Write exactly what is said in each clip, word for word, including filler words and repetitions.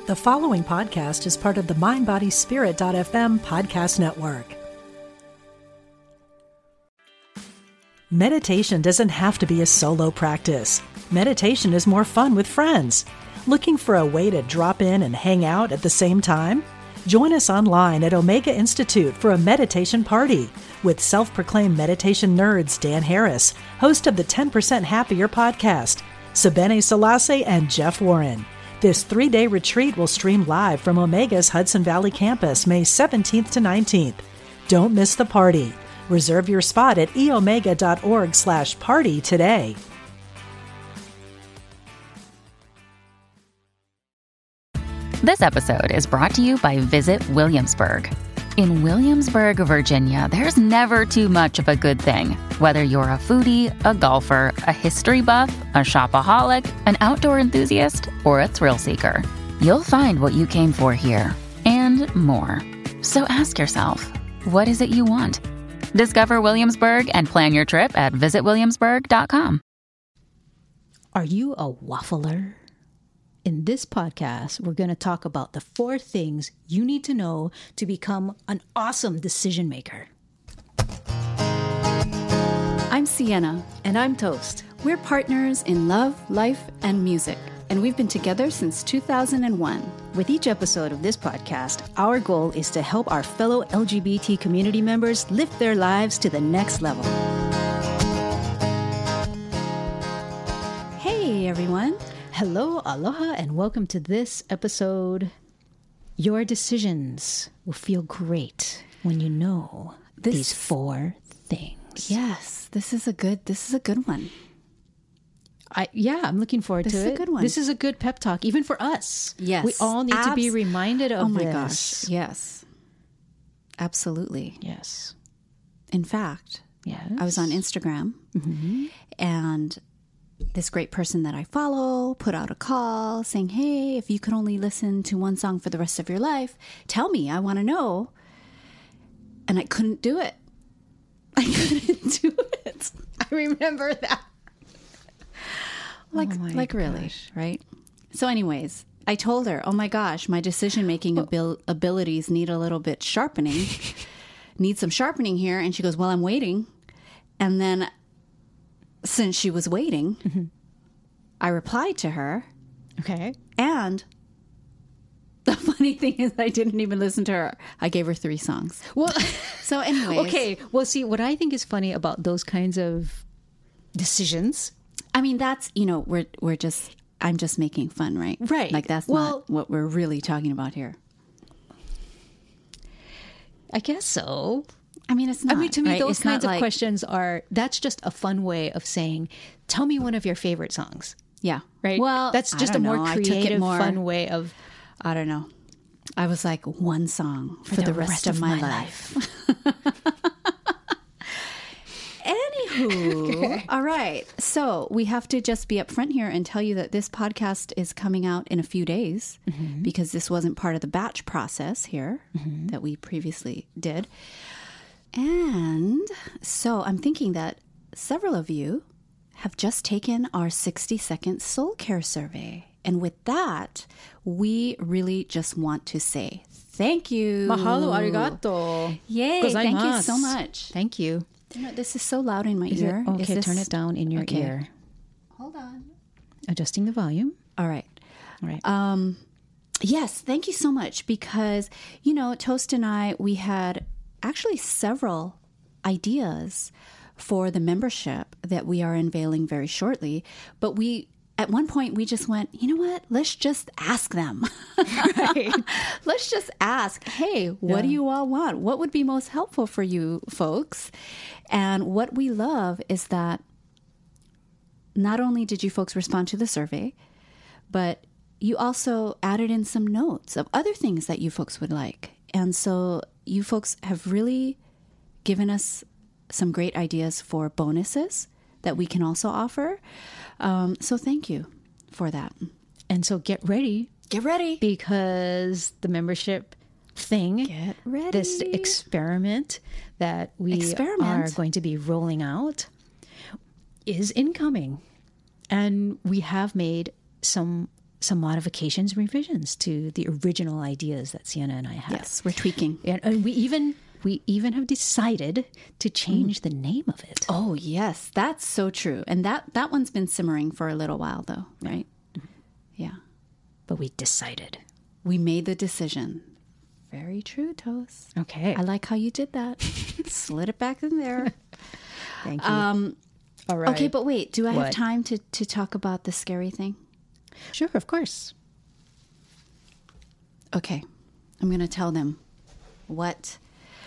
The following podcast is part of the mind body spirit dot f m podcast network. Meditation doesn't have to be a solo practice. Meditation is more fun with friends. Looking for a way to drop in and hang out at the same time? Join us online at Omega Institute for a meditation party with self-proclaimed meditation nerds Dan Harris, host of the ten percent Happier podcast, Sebene Selassie, and Jeff Warren. This three-day retreat will stream live from Omega's Hudson Valley campus May seventeenth to nineteenth. Don't miss the party. Reserve your spot at e omega dot org slash party today. This episode is brought to you by Visit Williamsburg. In Williamsburg, Virginia, there's never too much of a good thing. Whether you're a foodie, a golfer, a history buff, a shopaholic, an outdoor enthusiast, or a thrill seeker, you'll find what you came for here and more. So ask yourself, what is it you want? Discover Williamsburg and plan your trip at visit williamsburg dot com. Are you a waffler? In this podcast, we're going to talk about the four things you need to know to become an awesome decision maker. I'm Sienna. And I'm Toast. We're partners in love, life, and music, and we've been together since two thousand one. With each episode of this podcast, our goal is to help our fellow L G B T community members lift their lives to the next level. Hey, everyone. Hello, aloha, and welcome to this episode. Your decisions will feel great when you know This- these four things. Yes, this is a good. This is a good one. I, yeah, I'm looking forward This to is it. a good one. This is a good pep talk, even for us. Yes, We all need to be abs- reminded of Oh my this. gosh! Yes, absolutely. Yes. In fact, Yes. I was on Instagram, and this great person that I follow put out a call saying, "Hey, if you could only listen to one song for the rest of your life, tell me. I want to know." And I couldn't do it. I couldn't do it. I remember that. Like, Oh my like really, gosh. right? So, anyways, I told her, "Oh my gosh, my decision-making abil- abilities need a little bit sharpening. Need some sharpening here." And she goes, "Well, I'm waiting." And then, since she was waiting, Mm-hmm. I replied to her, Okay. and the funny thing is, I didn't even listen to her. I gave her three songs. Well, So, anyways, okay. Well, see, what I think is funny about those kinds of decisions. I mean, that's, you know, we're we're just, I'm just making fun, right? Right. Like, that's Well- not what we're really talking about here. I guess so. I mean, it's not. I mean, to me, right? those It's not kinds of like- questions are, that's just a fun way of saying, tell me one of your favorite songs, Yeah. right? Well, that's I just a don't more know. I took it creative, more- fun way of, I don't know. I was like, one song for, the, rest, of my, life. Anywho, all right. So we have to just be upfront here and tell you that this podcast is coming out in a few days because this wasn't part of the batch process here that we previously did. And so I'm thinking that several of you have just taken our sixty second soul care survey. And with that, we really just want to say thank you. mahalo arigato. Yay. Thank you so Gozaimasu. much. Thank you. You know, this is so loud in my Is it- ear. Is okay, this- turn it down in your Okay. ear. Hold on. Adjusting the volume. All right. All right. Um, yes, thank you so much because, you know, Toast and I, we had actually several ideas for the membership that we are unveiling very shortly. But we, at one point, we just went, you know what? Let's just ask them. Right. Let's just ask, hey, what do Yeah. you all want? What would be most helpful for you folks? And what we love is that not only did you folks respond to the survey, but you also added in some notes of other things that you folks would like. And so you folks have really given us some great ideas for bonuses that we can also offer. Um, so thank you for that. And so get ready Get ready. because the membership thing, Get ready. this experiment that we Experiment? are going to be rolling out is incoming. And we have made some some modifications, revisions to the original ideas that Sienna and I had. Yes, we're tweaking. And, and we even we even have decided to change mm. the name of it. Oh, yes, that's so true. And that, that one's been simmering for a little while, though, right? Mm-hmm. Yeah. But we decided. We made the decision. Very true, Toast. Okay. I like how you did that. Slid it back in there. Thank you. Um, All right. Okay, but wait, do I What? have time to, to talk about the scary thing? Sure, of course. Okay, I'm going to tell them what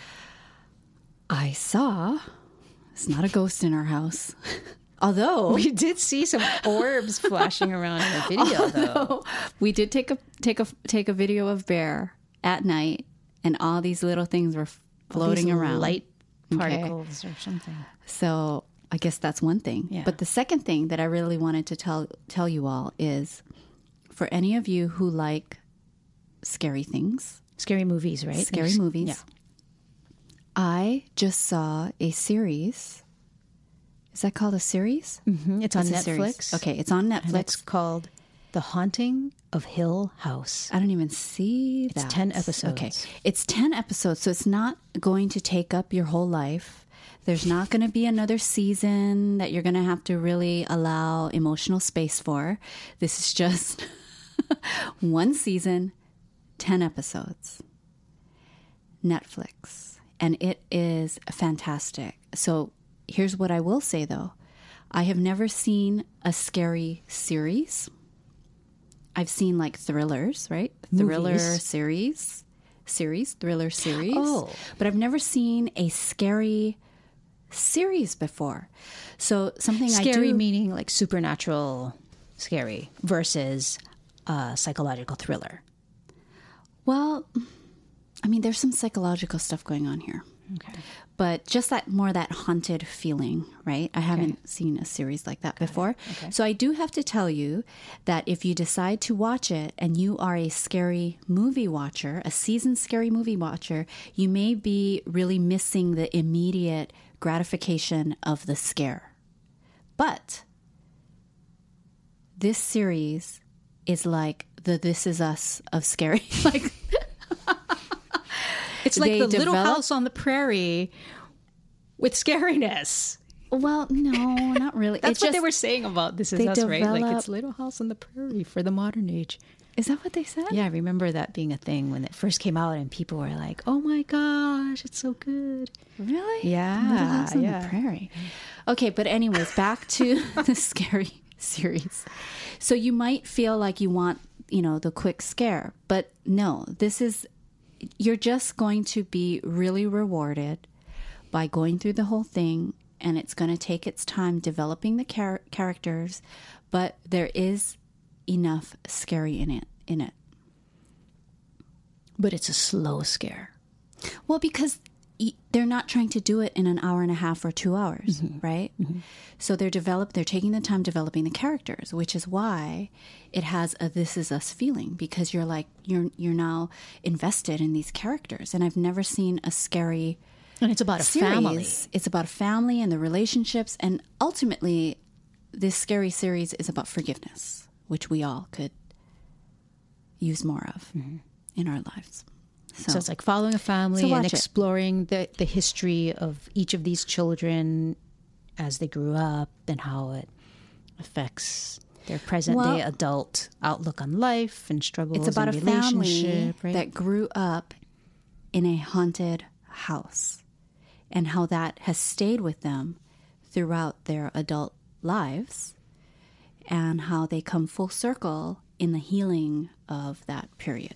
I saw. It's not a ghost in our house. Although We did see some orbs flashing around in the video, though. we did take a take a take a video of Bear at night, and all these little things were floating These around, light Okay. particles or something. So I guess that's one thing. Yeah. But the second thing that I really wanted to tell tell you all is, for any of you who like scary things, Scary movies, right? scary Like, movies, Yeah. I just saw a series. Is that called a series? Mm-hmm. It's on It's a series. Netflix. Okay, it's on And Netflix. it's called The Haunting of Hill House. I don't even see that. It's ten episodes. Okay. It's ten episodes, so it's not going to take up your whole life. There's not going to be another season that you're going to have to really allow emotional space for. This is just one season, ten episodes. Netflix. And it is fantastic. So here's what I will say, though. I have never seen a scary series. I've seen like thrillers, right? Thriller Movies. series, series, thriller series. Oh. But I've never seen a scary series before. So something I Scary do... meaning like supernatural scary versus a psychological thriller. Well, I mean, there's some psychological stuff going on here. Okay. But just that more that haunted feeling, right? I haven't seen a series like that before. Okay. So I do have to tell you that if you decide to watch it and you are a scary movie watcher, a seasoned scary movie watcher, you may be really missing the immediate gratification of the scare. But this series is like the This Is Us of scary. Like, It's like They the Little develop- House on the Prairie with scariness. well, no, not really. That's It's what just, they were saying about This Is they Us, right? Like develop- it's Little House on the Prairie for the modern age. Is that what they said? Yeah, I remember that being a thing when it first came out and people were like, oh my gosh, it's so good. Really? Yeah, Little House on yeah. the Prairie. Okay, but anyways, back to the scary series. So you might feel like you want, you know, the quick scare, but no, this is, you're just going to be really rewarded by going through the whole thing, and it's going to take its time developing the char- characters, but there is enough scary in it in it. But it's a slow scare. Well, because y- they're not trying to do it in an hour and a half or two hours, right? So they're develop they're taking the time developing the characters, which is why it has a This Is Us feeling, because you're like you're you're now invested in these characters. And I've never seen a scary And it's about a series. family. It's about a family and the relationships, and ultimately this scary series is about forgiveness, which we all could use more of in our lives. So it's like following a family So watch and it. exploring the, the history of each of these children as they grew up and how it affects their present Well, day adult outlook on life and struggles. It's about a and family relationship, right? that grew up in a haunted house, and how that has stayed with them throughout their adult lives, and how they come full circle in the healing of that period.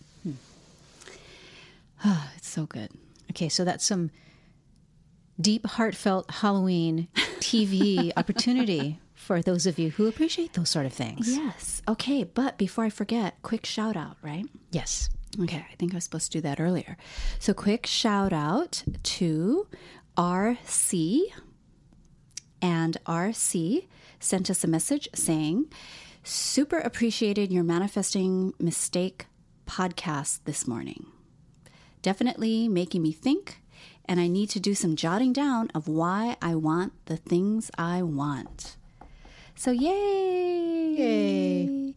Hmm. It's so good. Okay, so that's some deep, heartfelt Halloween T V opportunity for those of you who appreciate those sort of things. Yes. Okay, but before I forget, quick shout out, right? Yes. Okay, I think I was supposed to do that earlier. So quick shout out to R C. And R C sent us a message saying, super appreciated your Manifesting Mistake podcast this morning. Definitely making me think, and I need to do some jotting down of why I want the things I want. So yay! Yay.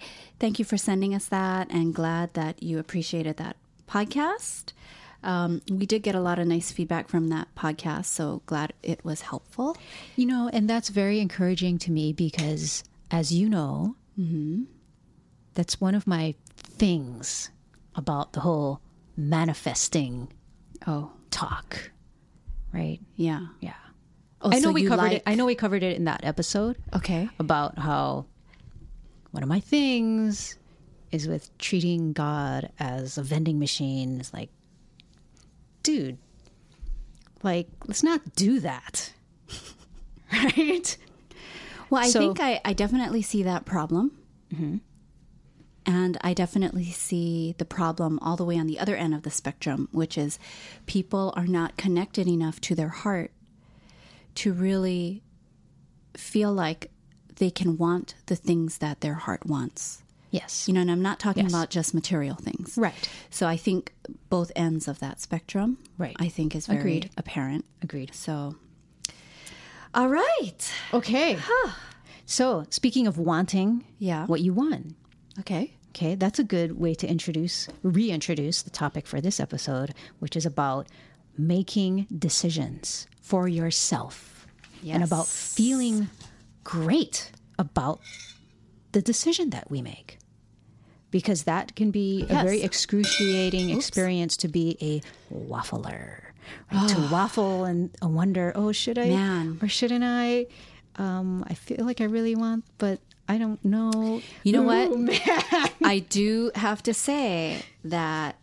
thank you for sending us that, and glad that you appreciated that podcast. Um, we did get a lot of nice feedback from that podcast, so glad it was helpful. You know, and that's very encouraging to me because, as you know, mm-hmm. that's one of my things about the whole manifesting oh talk, right? Yeah. Yeah. Oh, I know so we you covered like... it. I know we covered it in that episode. Okay. About how one of my things is with treating God as a vending machine. It's like, dude, like, let's not do that. Right? Well, I so, think I, I definitely see that problem. Mm-hmm. And I definitely see the problem all the way on the other end of the spectrum, which is people are not connected enough to their heart to really feel like they can want the things that their heart wants. Yes. You know, and I'm not talking yes. about just material things. Right. So I think both ends of that spectrum, right. I think is very Agreed. apparent. Agreed. So, all right. Okay. So speaking of wanting yeah. what you want. Okay. Okay. That's a good way to introduce, reintroduce the topic for this episode, which is about making decisions for yourself yes. and about feeling great about the decision that we make. Because that can be yes. a very excruciating Oops. experience to be a waffler. Right? To waffle and wonder, oh, should I Man. or shouldn't I? Um, I feel like I really want, but I don't know. You know Ooh, what? Man. I do have to say that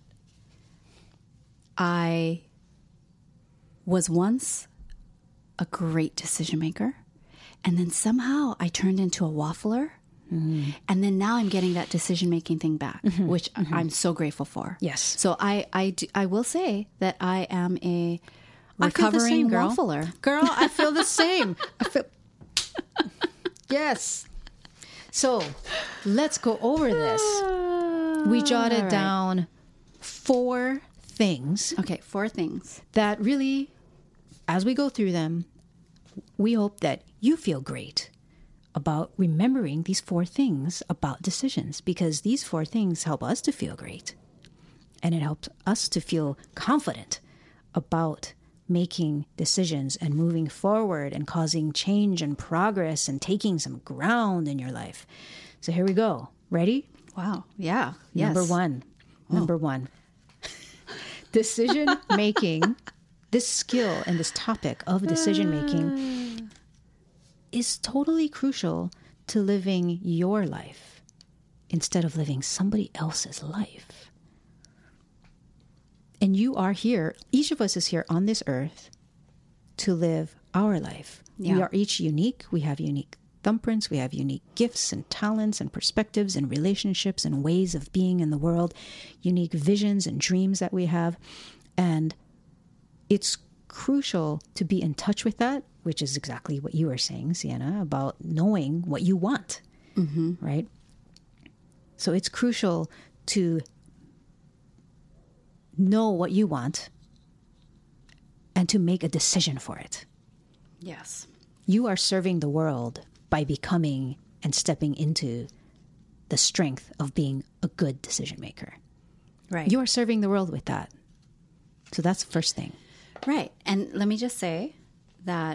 I was once a great decision maker, and then somehow I turned into a waffler. Mm-hmm. And then now I'm getting that decision-making thing back, mm-hmm. which mm-hmm. I'm so grateful for. Yes. So I I, do, I will say that I am a recovering I feel the same, girl. waffler. Girl, I feel the same. I feel... Yes. So let's go over this. We jotted right. down four things. Okay, four things. That really, as we go through them, we hope that you feel great about remembering these four things about decisions, because these four things help us to feel great. And it helps us to feel confident about making decisions and moving forward and causing change and progress and taking some ground in your life. So here we go. Ready? Wow. Yeah. Yes. Number one. Oh. Number one. Decision making, this skill and this topic of decision making is totally crucial to living your life instead of living somebody else's life. And you are here, each of us is here on this earth to live our life. Yeah. We are each unique. We have unique thumbprints. We have unique gifts and talents and perspectives and relationships and ways of being in the world, unique visions and dreams that we have. And it's crucial to be in touch with that, which is exactly what you were saying, Sienna, about knowing what you want, mm-hmm. right? So it's crucial to know what you want and to make a decision for it. Yes. You are serving the world by becoming and stepping into the strength of being a good decision maker. Right. You are serving the world with that. So that's the first thing. Right. And let me just say that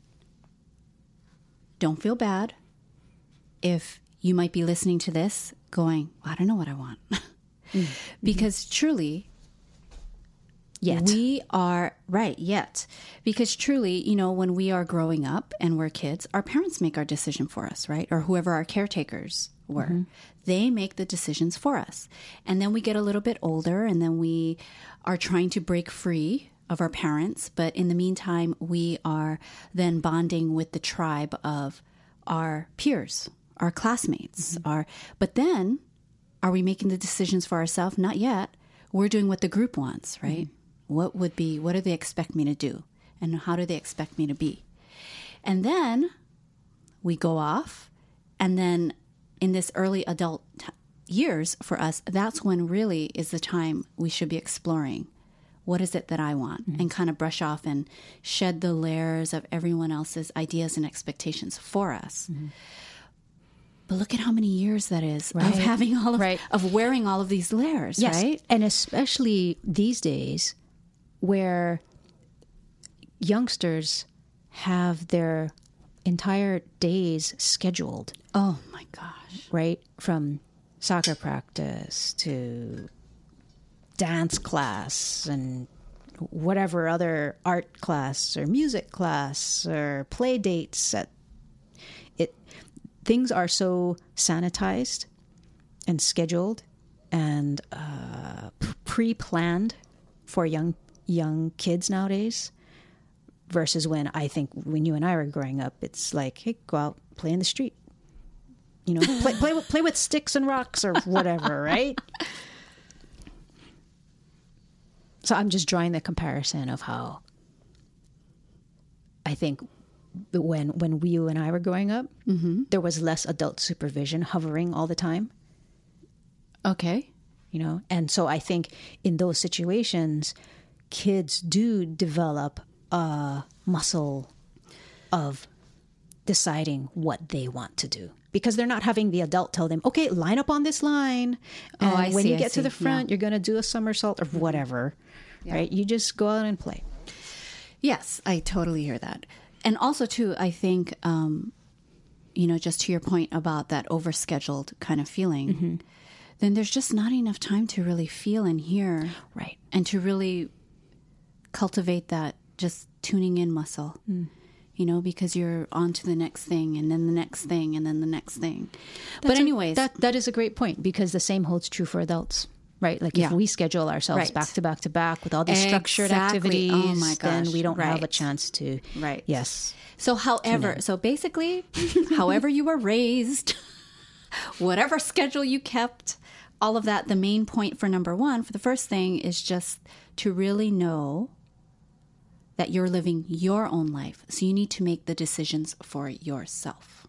don't feel bad if you might be listening to this going, well, I don't know what I want. mm-hmm. Because truly, yet. we are, right, yet. Because truly, you know, when we are growing up and we're kids, our parents make our decision for us, right? Or whoever our caretakers were. Mm-hmm. They make the decisions for us. And then we get a little bit older and then we are trying to break free of our parents. But in the meantime, we are then bonding with the tribe of our peers, our classmates. Mm-hmm. Our, but then, are we making the decisions for ourselves? Not yet. We're doing what the group wants, right? Mm-hmm. What would be, what do they expect me to do? And how do they expect me to be? And then we go off. And then in this early adult t- years for us, that's when really is the time we should be exploring. What is it that I want? Mm-hmm. And kind of brush off and shed the layers of everyone else's ideas and expectations for us. Mm-hmm. But look at how many years that is Right. of having all of, Right. of wearing all of these layers, Yes. right? And especially these days where youngsters have their entire days scheduled, Oh my gosh. right? From soccer practice to dance class and whatever other art class or music class or play dates. At it, things are so sanitized and scheduled and uh, pre-planned for young young kids nowadays. Versus when I think when you and I were growing up, it's like, hey, go out, play in the street. You know, play play with, play with sticks and rocks or whatever, right? So I'm just drawing the comparison of how I think when when we, you and I were growing up, mm-hmm. there was less adult supervision hovering all the time. Okay. You know, and so I think in those situations, kids do develop a muscle of deciding what they want to do because they're not having the adult tell them, okay, line up on this line. And Oh, I when see, you I get to see. the front, Yeah. you're going to do a somersault or whatever, Yeah. right? You just go out and play. Yes, I totally hear that. And also, too, I think, um, you know, just to your point about that overscheduled kind of feeling, Mm-hmm. then there's just not enough time to really feel and hear. Right. And to really cultivate that just tuning in muscle, mm. you know, because you're on to the next thing and then the next thing and then the next thing. That's but a- anyways. that that is a great point because the same holds true for adults, right? Like Yeah. if we schedule ourselves Right. back to back to back with all these structured Exactly. activities, Oh my then gosh. we don't have a Right. chance to. Right. Yes. So, however, so basically, however you were raised, whatever schedule you kept, all of that, the main point for number one, for the first thing, is just to really know that you're living your own life. So you need to make the decisions for yourself.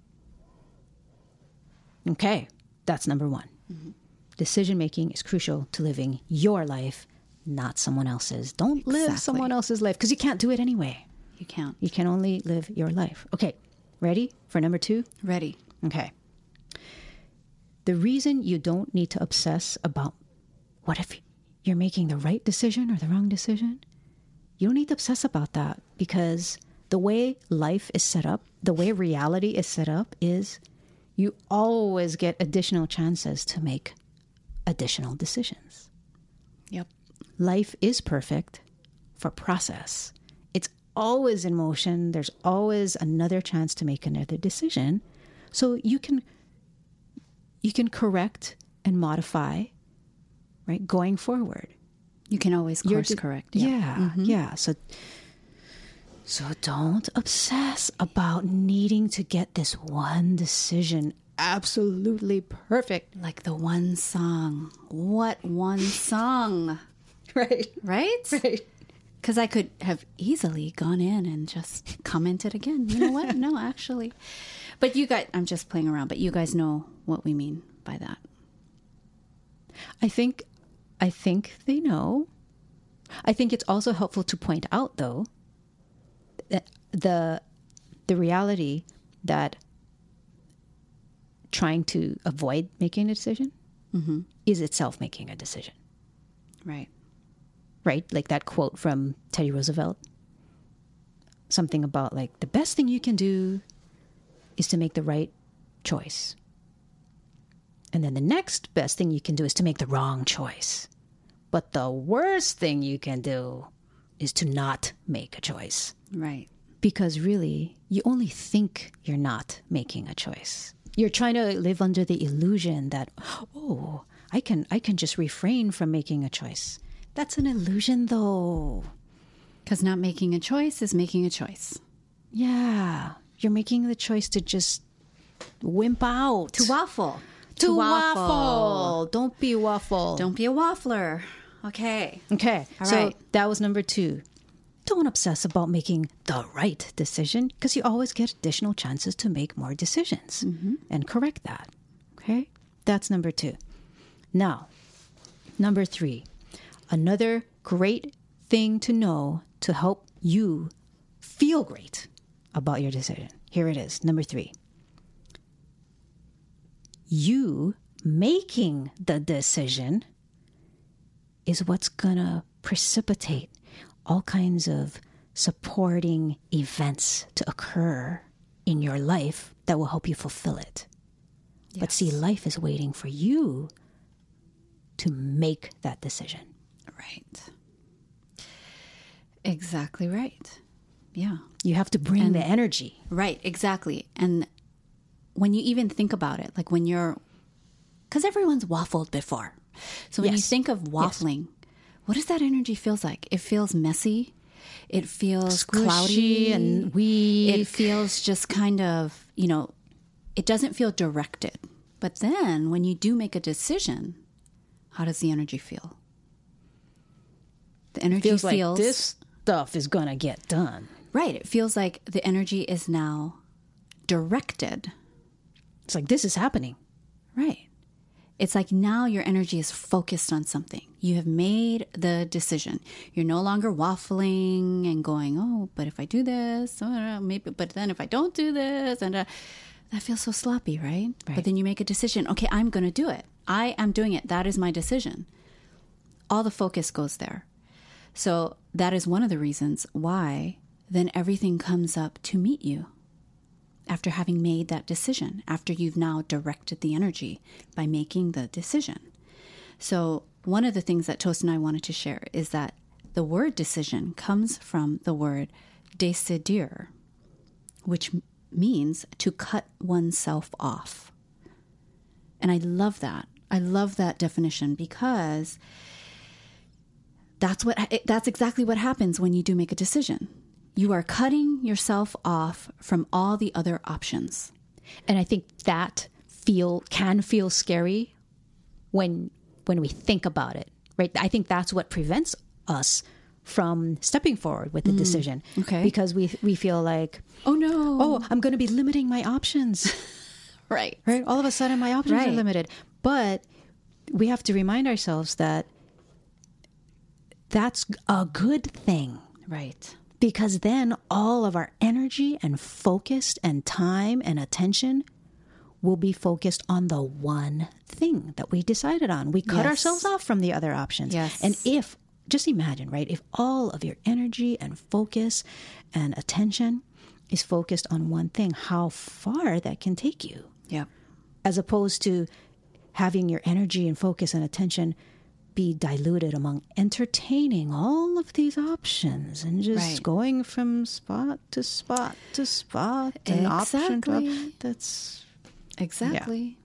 Okay. That's number one. Mm-hmm. Decision making is crucial to living your life, not someone else's. Don't live Exactly. someone else's life because you can't do it anyway. You can't. You can only live your life. Okay. Ready for number two? Ready. Okay. The reason you don't need to obsess about what if you're making the right decision or the wrong decision, you don't need to obsess about that because the way life is set up, the way reality is set up is you always get additional chances to make additional decisions. Yep. Life is perfect for process. It's always in motion. There's always another chance to make another decision. So you can you can correct and modify, right, going forward. You can always You're course de- correct. Yeah, yeah. So so don't obsess about needing to get this one decision absolutely perfect. Like the one song. What one song? Right. Right? Right. Because I could have easily gone in and just commented again. You know what? No, actually. But you guys, I'm just playing around, but you guys know what we mean by that. I think I think they know. I think it's also helpful to point out though that the the reality that trying to avoid making a decision mm-hmm. is itself making a decision. Right. Right? Like that quote from Teddy Roosevelt. Something about like the best thing you can do is to make the right choice. And then the next best thing you can do is to make the wrong choice. But the worst thing you can do is to not make a choice. Right. Because really, you only think you're not making a choice. You're trying to live under the illusion that, oh, I can I can just refrain from making a choice. That's an illusion, though. Because not making a choice is making a choice. Yeah. You're making the choice to just wimp out. To waffle. To, to waffle. waffle. Don't be waffle. Don't be a waffler. Okay. Okay. All so right. that was number two. Don't obsess about making the right decision because you always get additional chances to make more decisions mm-hmm. and correct that. Okay? That's number two. Now, number three. Another great thing to know to help you feel great about your decision. Here it is. Number three. you making the decision is what's going to precipitate all kinds of supporting events to occur in your life that will help you fulfill it. Yes. But see, life is waiting for you to make that decision. Right. Exactly right. Yeah. You have to bring and, the energy. Right, exactly. And when you even think about it, like when you're, because everyone's waffled before. So when yes. you think of waffling, yes. what does that energy feels like? It feels messy. It feels squishy cloudy and weak. It feels just kind of, you know, it doesn't feel directed. But then when you do make a decision, how does the energy feel? The energy feels, feels like this stuff is going to get done. Right. It feels like the energy is now directed. It's like, this is happening. Right. It's like now your energy is focused on something. You have made the decision. You're no longer waffling and going, oh, but if I do this, oh, maybe, but then if I don't do this, and uh, that feels so sloppy, right? right? But then you make a decision. Okay, I'm going to do it. I am doing it. That is my decision. All the focus goes there. So that is one of the reasons why then everything comes up to meet you after having made that decision, after you've now directed the energy by making the decision. So one of the things that Toast and I wanted to share is that the word decision comes from the word décider, which means to cut oneself off. And I love that. I love that definition because that's what that's exactly what happens when you do make a decision. You are cutting yourself off from all the other options. And I think that feel can feel scary when when we think about it, right? I think that's what prevents us from stepping forward with the mm, decision. Okay. Because we we feel like, oh no, oh, I'm going to be limiting my options. Right. Right. All of a sudden my options right. are limited. But we have to remind ourselves that that's a good thing. Right. Because then all of our energy and focus and time and attention will be focused on the one thing that we decided on. We cut yes. ourselves off from the other options. Yes. And if, just imagine, right, if all of your energy and focus and attention is focused on one thing, how far that can take you. Yeah. As opposed to having your energy and focus and attention be diluted among entertaining all of these options and just right. going from spot to spot to spot and exactly. option to op- that's exactly. Yeah.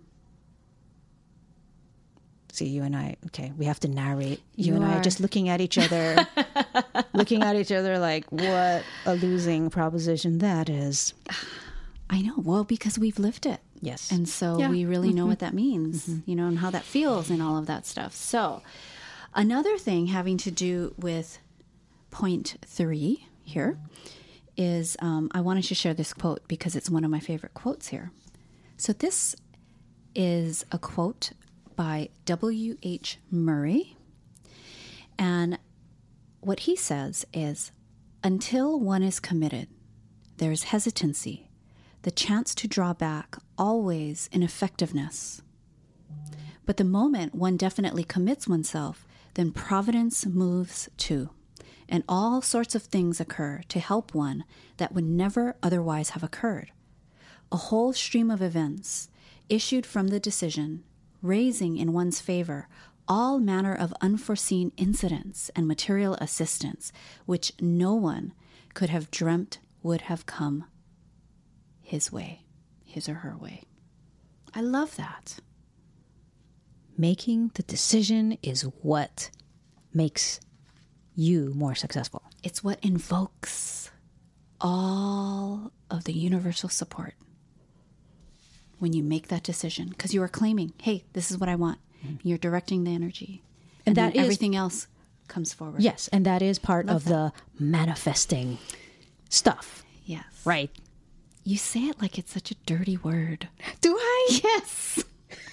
See, you and I, okay, we have to narrate. You, you and are... I are just looking at each other, looking at each other like, what a losing proposition that is. I know. Well, because we've lived it. Yes. And so yeah. we really know mm-hmm. what that means, mm-hmm. you know, and how that feels and all of that stuff. So another thing having to do with point three here is um, I wanted to share this quote because it's one of my favorite quotes here. So this is a quote by W H Murray. And what he says is, until one is committed, there's hesitancy, the chance to draw back, always ineffectiveness. But the moment one definitely commits oneself, then providence moves too, and all sorts of things occur to help one that would never otherwise have occurred. A whole stream of events issued from the decision, raising in one's favor all manner of unforeseen incidents and material assistance, which no one could have dreamt would have come his way, his or her way. I love that. Making the decision is what makes you more successful. It's what invokes all of the universal support when you make that decision, because you are claiming, hey, this is what I want. Mm-hmm. You're directing the energy. And, and that is, everything else comes forward. Yes, and that is part love of that. the manifesting stuff. Yes. Right. You say it like it's such a dirty word. Do I? Yes.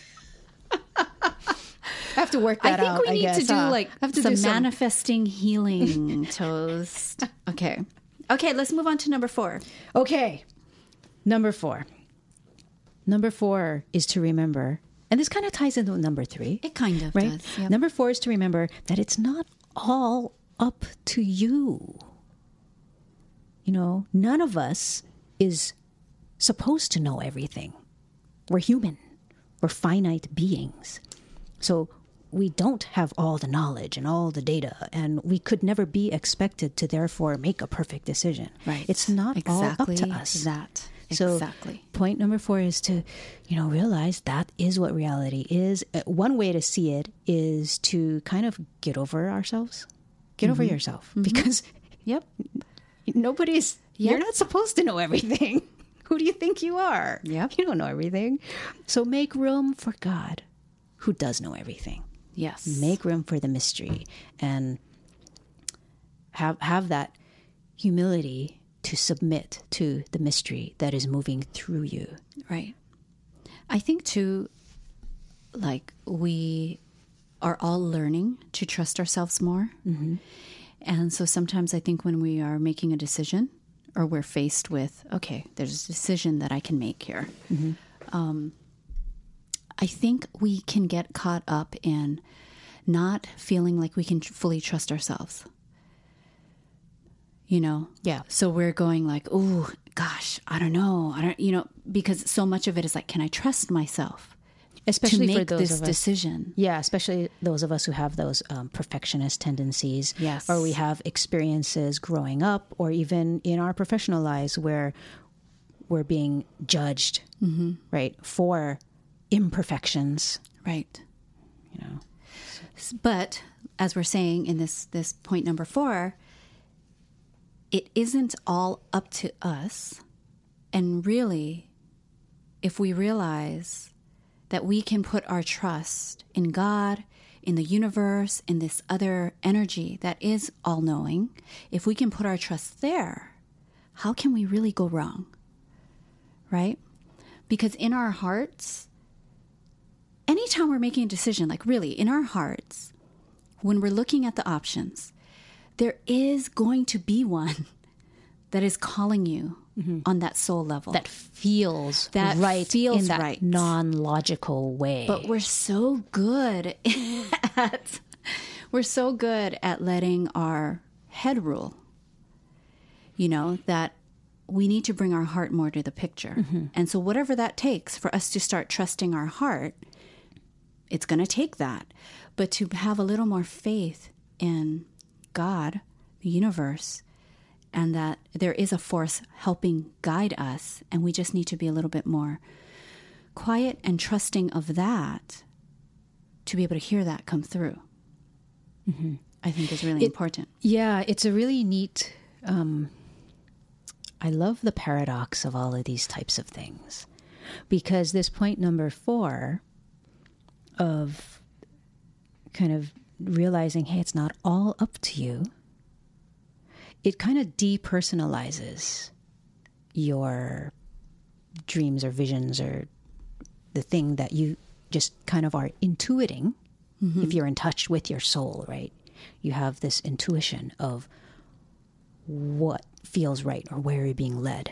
I have to work that out. I think we I need guess, to do huh? like have to some, do some manifesting healing toast. Okay. Okay, let's move on to number four. Okay. Number four. Number four is to remember And this kind of ties into number three. It kind of right? does. Yep. Number four is to remember that it's not all up to you. You know, none of us is supposed to know everything. We're human. We're finite beings. So we don't have all the knowledge and all the data, and we could never be expected to therefore make a perfect decision. Right. It's not exactly all up to us. That. So exactly. Point number four is to, you know, realize that is what reality is. Uh, One way to see it is to kind of get over ourselves. Get mm-hmm. over yourself. Mm-hmm. Because yep. nobody's, yep. you're not supposed to know everything. Who do you think you are? Yep. You don't know everything. So make room for God, who does know everything. Yes. Make room for the mystery and have have that humility to submit to the mystery that is moving through you. Right. I think too, like we are all learning to trust ourselves more. Mm-hmm. And so sometimes I think when we are making a decision or we're faced with, okay, there's a decision that I can make here. Mm-hmm. Um, I think we can get caught up in not feeling like we can fully trust ourselves. You know? Yeah. So we're going like, oh, gosh, I don't know. I don't, you know, because so much of it is like, can I trust myself? Especially to make for those this of us, decision. Yeah, especially those of us who have those um, perfectionist tendencies. Yes. Or we have experiences growing up or even in our professional lives where we're being judged, mm-hmm. right, for imperfections. Right. You know. But as we're saying in this, this point number four, it isn't all up to us. And really, if we realize that we can put our trust in God, in the universe, in this other energy that is all-knowing, if we can put our trust there, how can we really go wrong? Right? Because in our hearts, anytime we're making a decision, like really in our hearts, when we're looking at the options, there is going to be one that is calling you mm-hmm. on that soul level. That feels that right feels in that right. non-logical way. But we're so good at we're so good at letting our head rule. You know, that we need to bring our heart more to the picture. Mm-hmm. And so whatever that takes for us to start trusting our heart, it's going to take that. But to have a little more faith in God, the universe, and that there is a force helping guide us, and we just need to be a little bit more quiet and trusting of that to be able to hear that come through, mm-hmm. I think is really it, important. Yeah, it's a really neat... Um, I love the paradox of all of these types of things, because this point number four of kind of realizing, hey, it's not all up to you, it kind of depersonalizes your dreams or visions or the thing that you just kind of are intuiting. Mm-hmm. If you're in touch with your soul, right? You have this intuition of what feels right or where you're being led.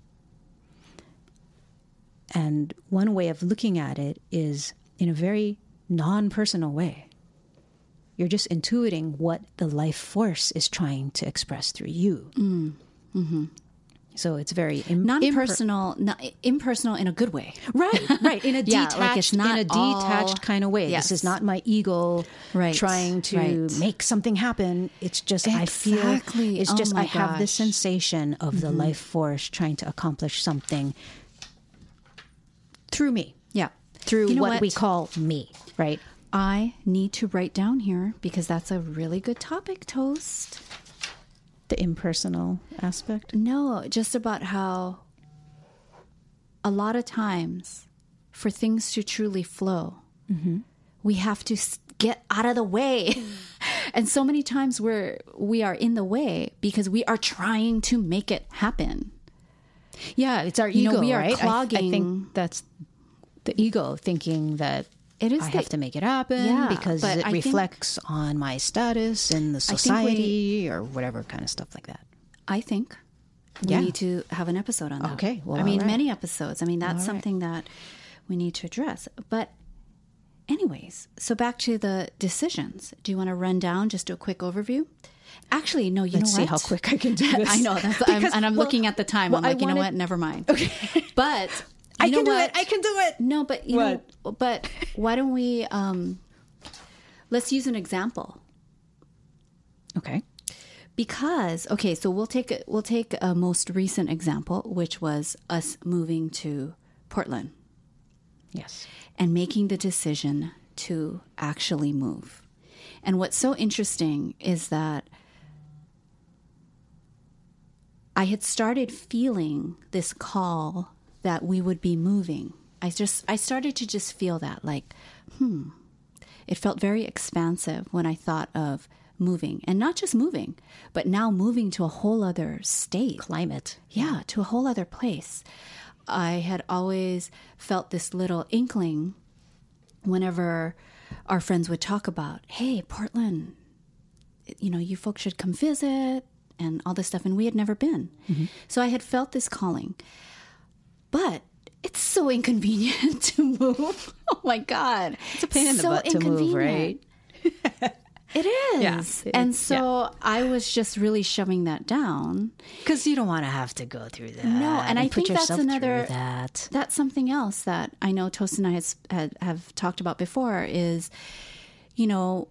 And one way of looking at it is in a very non-personal way. You're just intuiting what the life force is trying to express through you. Mm. Mm-hmm. So it's very Im- non-personal, imper- not, impersonal in a good way, right? Right, in a yeah, detached, like it's not in a detached all, kind of way. Yes. This is not my ego right, trying to right. make something happen. It's just exactly. I feel it's oh just I gosh. have this sensation of mm-hmm. the life force trying to accomplish something through me. Yeah, through you know what, what we call me. Right. I need to write down here because that's a really good topic, Toast. The impersonal aspect? No, just about how a lot of times for things to truly flow, mm-hmm. we have to get out of the way. And so many times we're, we are in the way because we are trying to make it happen. Yeah, it's our you ego, know, we are right? clogging. I, I think that's the ego thinking that It is I the, have to make it happen yeah, because it I reflects think, on my status in the society we, or whatever kind of stuff like that. I think we yeah. need to have an episode on that. Okay. Well, I mean, right. many episodes. I mean, that's all something right. that we need to address. But anyways, so back to the decisions. Do you want to run down, just do a quick overview? Actually, no, you Let's know see what? how quick I can do this. I know. That's, Because, I'm, and I'm well, looking at the time. well, I'm like, I you know wanted- what? Never mind. Okay. But you I know can do what? it. I can do it. No, but you What? know, but why don't we, um, let's use an example. Okay. Because, okay, so we'll take, a, we'll take a most recent example, which was us moving to Portland Yes. and making the decision to actually move. And what's so interesting is that I had started feeling this call that we would be moving. I just, I started to just feel that, like, hmm, it felt very expansive when I thought of moving, and not just moving, but now moving to a whole other state. Climate. Yeah, to a whole other place. I had always felt this little inkling whenever our friends would talk about, hey, Portland, you know, you folks should come visit and all this stuff. And we had never been. Mm-hmm. So I had felt this calling. But it's so inconvenient to move. Oh, my God. It's a pain in the So butt to move, right? It is. Yeah, it- and so yeah. I was just really shoving that down. Because you don't want to have to go through that. No, and I put think that's yourself another, through that. that's something else that I know Toast and I has, had, have talked about before is, you know,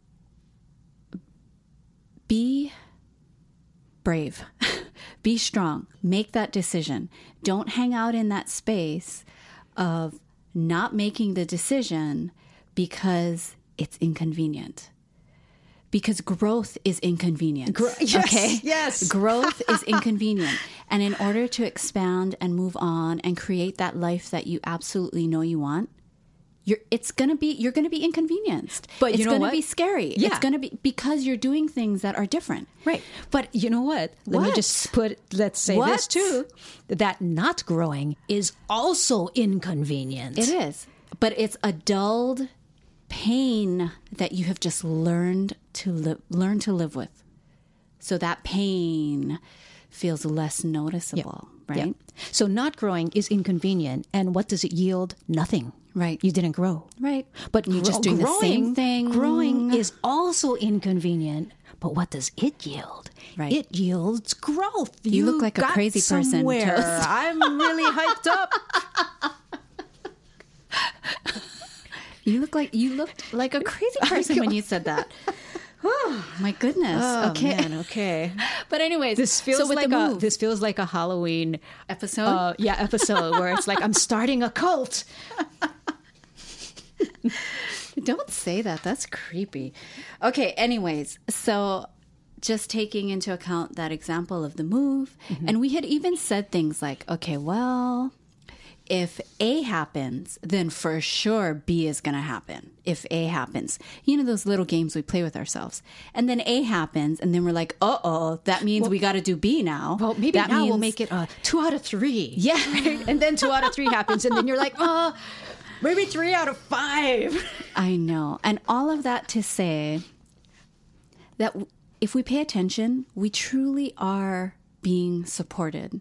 be brave, be strong, make that decision. Don't hang out in that space of not making the decision because it's inconvenient. Because growth is inconvenient. Gro- yes, okay? yes. Growth is inconvenient. And in order to expand and move on and create that life that you absolutely know you want, you're it's gonna be you're gonna be inconvenienced. But it's you know gonna what? be scary. Yeah. It's gonna be because you're doing things that are different. Right. But you know what? Let me What? just put, let's say What? this too, that not growing is also inconvenient. It is. But it's a dulled pain that you have just learned to live learn to live with. So that pain feels less noticeable, right? Yeah. So not growing is inconvenient. And what does it yield? Nothing. Right. You didn't grow. Right. But You're gro- just doing the growing, same thing. Growing is also inconvenient. But what does it yield? Right. It yields growth. You look like a got crazy person, somewhere. Toast. I'm really hyped up. You look like you looked like a crazy person when you said that. Oh, my goodness. Oh, okay. man, okay. But anyways, This feels so with like the a move, this feels like a Halloween episode. uh, yeah, episode where it's like I'm starting a cult. Don't say that. That's creepy. Okay, anyways, so just taking into account that example of the move, mm-hmm. and we had even said things like, okay, well, if A happens, then for sure B is going to happen. If A happens, you know, those little games we play with ourselves. And then A happens, and then we're like, uh-oh, that means well, we got to do B now. Well, maybe that now means... we'll make it uh, two out of three. Yeah. Right? And then two out of three happens, and then you're like, uh, maybe three out of five. I know. And all of that to say that if we pay attention, we truly are being supported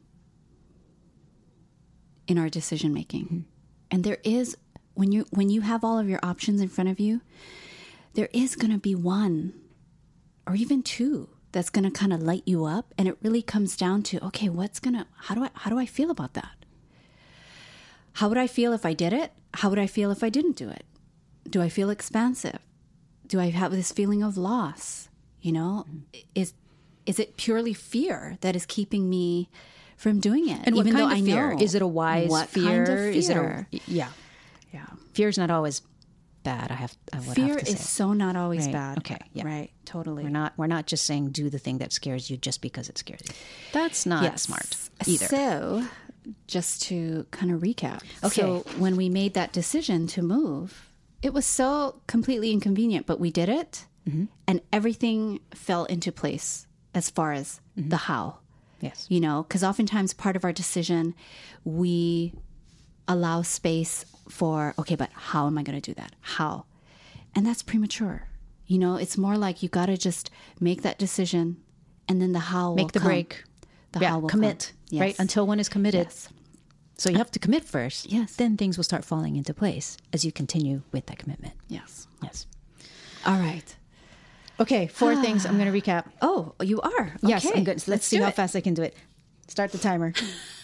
in our decision making. Mm-hmm. And there is, when you when you have all of your options in front of you, there is going to be one or even two that's going to kind of light you up. And it really comes down to, okay, what's going to, how do I, how do I feel about that? How would I feel if I did it? How would I feel if I didn't do it? Do I feel expansive? Do I have this feeling of loss? You know, mm-hmm. is is it purely fear that is keeping me from doing it? And what even kind though of I fear? know Is it a wise what fear? Kind of fear? Is it a, yeah, yeah. Fear's not always bad. I have. I would fear have to say. is so not always right. bad. Okay, yeah, right, totally. We're not. We're not just saying do the thing that scares you just because it scares you. That's not yes. smart either. So, just to kind of recap. Okay. So when we made that decision to move, it was so completely inconvenient, but we did it, mm-hmm. and everything fell into place as far as mm-hmm. the how. Yes. You know, because oftentimes part of our decision, we allow space for, okay, but how am I going to do that? How? And that's premature. You know, it's more like you got to just make that decision, and then the how will Make the come. break. The yeah, how will commit, come. right? Yes. Until one is committed. Yes. So you have to commit first. Yes. Then things will start falling into place as you continue with that commitment. Yes. Yes. All right. Okay, four things. I'm going to recap. Oh, you are? Okay. Yes, I'm good. So let's, let's see how it. fast I can do it. Start the timer.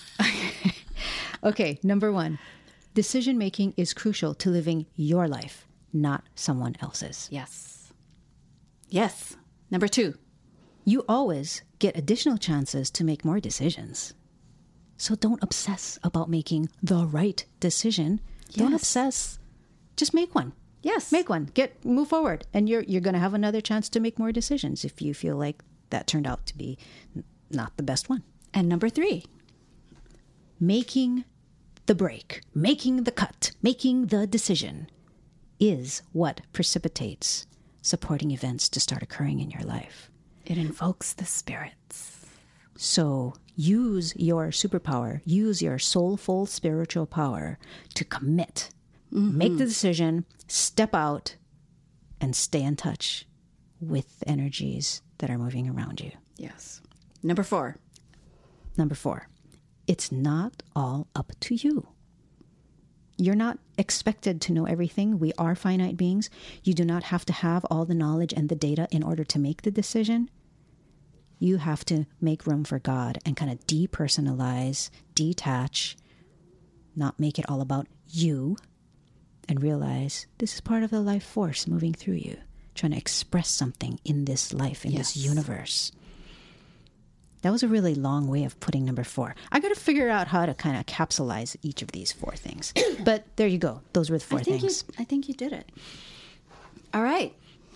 Okay, number one. Decision making is crucial to living your life, not someone else's. Yes. Yes. Number two. You always get additional chances to make more decisions. So don't obsess about making the right decision. Yes. Don't obsess. Just make one. Yes. Make one. Get move forward. And you're you're going to have another chance to make more decisions if you feel like that turned out to be not the best one. And number three. Making the break, making the cut, making the decision is what precipitates supporting events to start occurring in your life. It invokes the spirits. So use your superpower, use your soulful spiritual power to commit, mm-hmm. make the decision, step out, and stay in touch with energies that are moving around you. Yes. Number four. Number four. It's not all up to you. You're not expected to know everything. We are finite beings. You do not have to have all the knowledge and the data in order to make the decision. You have to make room for God and kind of depersonalize, detach, not make it all about you, and realize this is part of the life force moving through you, trying to express something in this life, in yes. this universe. That was a really long way of putting number four. I got to figure out how to kind of capsulize each of these four things. But there you go. Those were the four I think things. You, I think you did it. All right.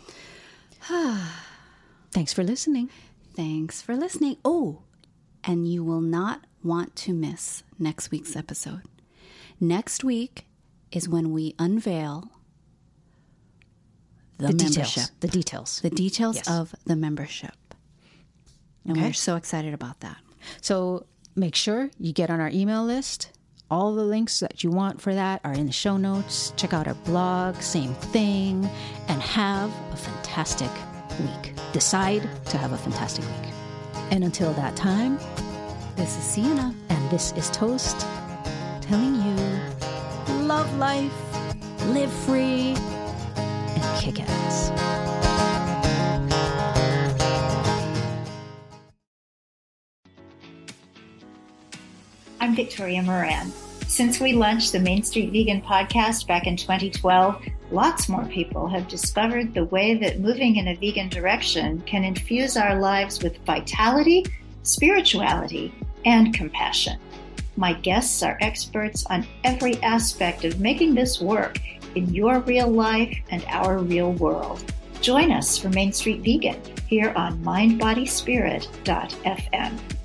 Thanks for listening. Thanks for listening. Oh, and you will not want to miss next week's episode. Next week is when we unveil the, the membership. Details. The details. The details yes. of the membership. And okay. we're so excited about that. So make sure you get on our email list. All the links that you want for that are in the show notes. Check out our blog, same thing, and have a fantastic week. Decide to have a fantastic week. And until that time, this is Sienna. And this is Toast, telling you, love life, live free, and kick ass. I'm Victoria Moran. Since we launched the Main Street Vegan podcast back in twenty twelve, lots more people have discovered the way that moving in a vegan direction can infuse our lives with vitality, spirituality, and compassion. My guests are experts on every aspect of making this work in your real life and our real world. Join us for Main Street Vegan here on mind body spirit dot f m.